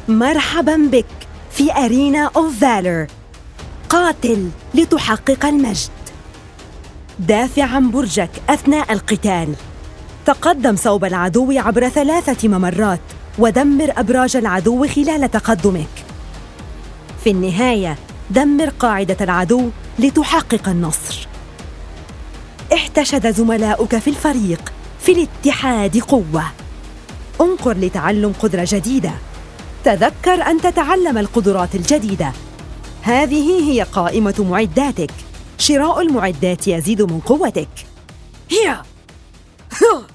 مرحباً بك في أرينا أوف فالور. قاتل لتحقق المجد. دافع عن برجك أثناء القتال. تقدم صوب العدو عبر 3 ممرات ودمر أبراج العدو خلال تقدمك. في النهاية دمر قاعدة العدو لتحقق النصر. احتشد زملاؤك في الفريق، في الاتحاد قوة. انقر لتعلم قدرة جديدة. تذكر أن تتعلم القدرات الجديدة. هذه هي قائمة معداتك. شراء المعدات يزيد من قوتك. هي